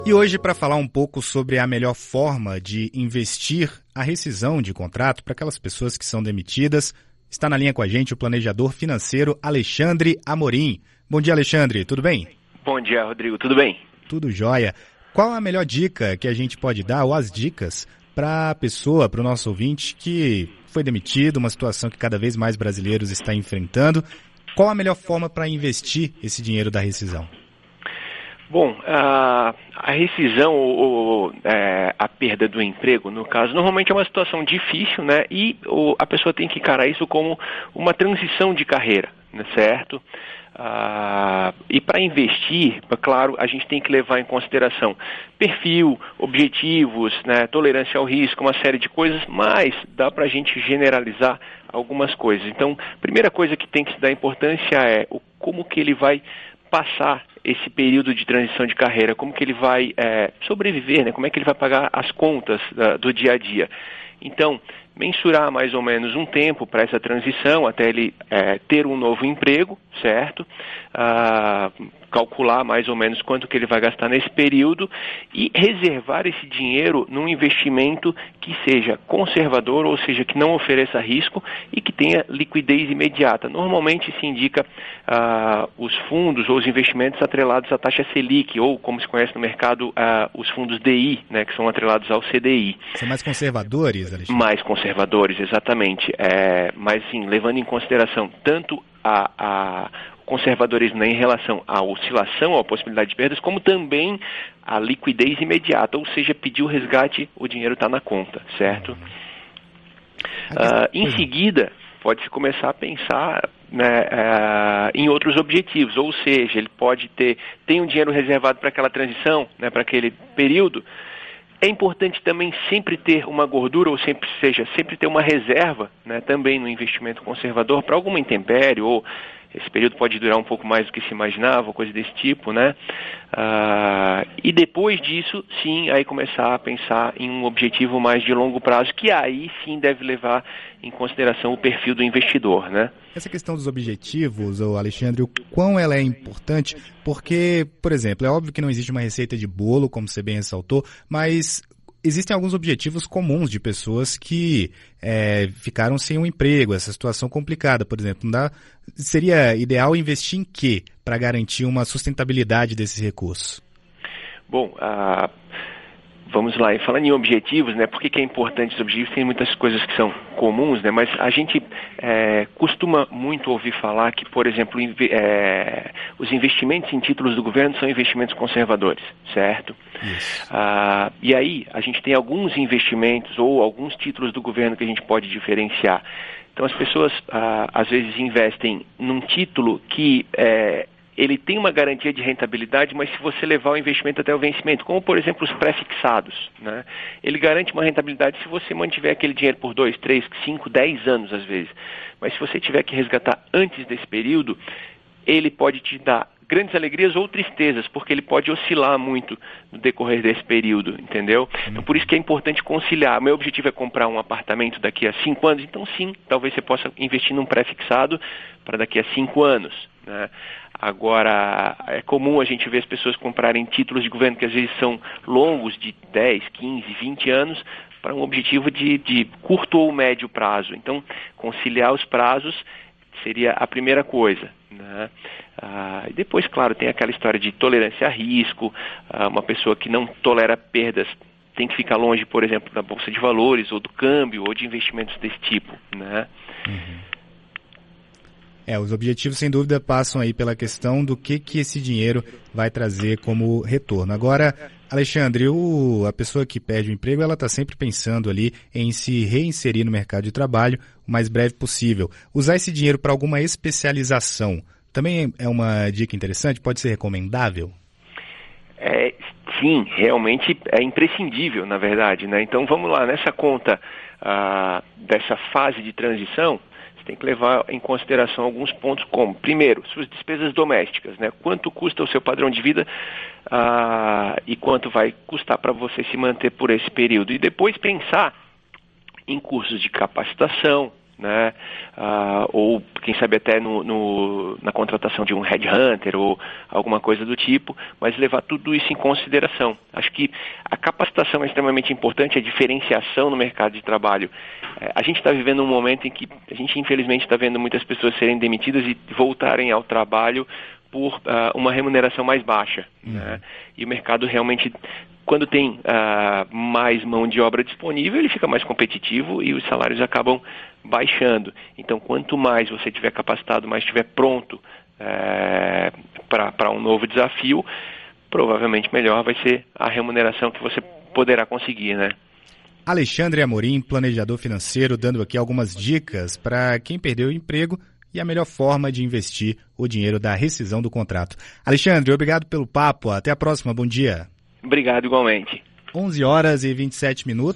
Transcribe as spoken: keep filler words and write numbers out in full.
E hoje, para falar um pouco sobre a melhor forma de investir a rescisão de contrato para aquelas pessoas que são demitidas, está na linha com a gente o planejador financeiro Alexandre Amorim. Bom dia, Alexandre, tudo bem? Bom dia, Rodrigo, tudo bem? Tudo jóia. Qual a melhor dica que a gente pode dar, ou as dicas, para a pessoa, para o nosso ouvinte que foi demitido, uma situação que cada vez mais brasileiros estão enfrentando? Qual a melhor forma para investir esse dinheiro da rescisão? Bom, a, a rescisão ou, ou é, a perda do emprego, no caso, normalmente é uma situação difícil, né? E o, a pessoa tem que encarar isso como uma transição de carreira, né, certo? Ah, e para investir, claro, a gente tem que levar em consideração perfil, objetivos, né, tolerância ao risco, uma série de coisas, mas dá para a gente generalizar algumas coisas. Então, a primeira coisa que tem que se dar importância é o, como que ele vai passar esse período de transição de carreira, como que ele vai é, sobreviver, né? Como é que ele vai pagar as contas da, do dia a dia. Então, mensurar mais ou menos um tempo para essa transição, até ele é, ter um novo emprego, certo? Ah, calcular mais ou menos quanto que ele vai gastar nesse período e reservar esse dinheiro num investimento que seja conservador, ou seja, que não ofereça risco e que tenha liquidez imediata. Normalmente se indica ah, os fundos ou os investimentos atrelados à taxa Selic, ou como se conhece no mercado, ah, os fundos D I, né, que são atrelados ao C D I. São mais conservadores, Alexandre? Mais conservadores, exatamente. É, mas sim, levando em consideração tanto a, a conservadorismo, né, em relação à oscilação, à possibilidade de perdas, como também a liquidez imediata, ou seja, pedir o resgate, o dinheiro está na conta, certo? Uh, em seguida, pode-se começar a pensar, né, uh, em outros objetivos, ou seja, ele pode ter, tem um dinheiro reservado para aquela transição, né, para aquele período. É importante também sempre ter uma gordura, ou sempre seja, sempre ter uma reserva, né, também no investimento conservador para alguma intempérie, ou esse período pode durar um pouco mais do que se imaginava, coisa desse tipo, né? Ah, e depois disso, sim, aí começar a pensar em um objetivo mais de longo prazo, que aí sim deve levar em consideração o perfil do investidor, né? Essa questão dos objetivos, ô Alexandre, o quão ela é importante, porque, por exemplo, é óbvio que não existe uma receita de bolo, como você bem ressaltou, mas existem alguns objetivos comuns de pessoas que é, ficaram sem um emprego, essa situação complicada, por exemplo. Não dá, seria ideal investir em quê para garantir uma sustentabilidade desses recursos? Bom, a... vamos lá, e falando em objetivos, né, por que, que é importante os objetivos? Tem muitas coisas que são comuns, né, mas a gente é, costuma muito ouvir falar que, por exemplo, é, os investimentos em títulos do governo são investimentos conservadores, certo? Ah, e aí, a gente tem alguns investimentos ou alguns títulos do governo que a gente pode diferenciar. Então, as pessoas, ah, às vezes, investem num título que é, ele tem uma garantia de rentabilidade, mas se você levar o investimento até o vencimento, como por exemplo os pré-fixados, né? Ele garante uma rentabilidade se você mantiver aquele dinheiro por dois, três, cinco, dez anos às vezes. Mas se você tiver que resgatar antes desse período, ele pode te dar grandes alegrias ou tristezas, porque ele pode oscilar muito no decorrer desse período, entendeu? Então, por isso que é importante conciliar. Meu objetivo é comprar um apartamento daqui a cinco anos, então sim, talvez você possa investir num pré-fixado para daqui a cinco anos, né? Agora, é comum a gente ver as pessoas comprarem títulos de governo que às vezes são longos, de dez, quinze, vinte anos, para um objetivo de, de curto ou médio prazo. Então, conciliar os prazos seria a primeira coisa, né? Ah, e depois, claro, tem aquela história de tolerância a risco. Ah, uma pessoa que não tolera perdas tem que ficar longe, por exemplo, da bolsa de valores, ou do câmbio, ou de investimentos desse tipo, né? Uhum. É, os objetivos, sem dúvida, passam aí pela questão do que, que esse dinheiro vai trazer como retorno. Agora, Alexandre, o, a pessoa que perde o emprego, ela está sempre pensando ali em se reinserir no mercado de trabalho o mais breve possível. Usar esse dinheiro para alguma especialização também é uma dica interessante? Pode ser recomendável? É, sim, realmente é imprescindível, na verdade, né? Então, vamos lá, nessa conta ah, dessa fase de transição, você tem que levar em consideração alguns pontos como, primeiro, suas despesas domésticas, né? Quanto custa o seu padrão de vida ah, e quanto vai custar para você se manter por esse período. E depois pensar em cursos de capacitação, né? Ah, ou quem sabe até no, no, na contratação de um headhunter ou alguma coisa do tipo, mas levar tudo isso em consideração. Acho que a capacitação é extremamente importante, a diferenciação no mercado de trabalho. É, a gente está vivendo um momento em que a gente infelizmente está vendo muitas pessoas serem demitidas e voltarem ao trabalho por uh, uma remuneração mais baixa, uhum. né? E o mercado realmente, quando tem uh, mais mão de obra disponível, ele fica mais competitivo e os salários acabam baixando. Então, quanto mais você estiver capacitado, mais estiver pronto uh, para um novo desafio, provavelmente melhor vai ser a remuneração que você poderá conseguir, né? Alexandre Amorim, planejador financeiro, dando aqui algumas dicas para quem perdeu o emprego e a melhor forma de investir o dinheiro da rescisão do contrato. Alexandre, obrigado pelo papo. Até a próxima. Bom dia. Obrigado igualmente. onze horas e vinte e sete minutos.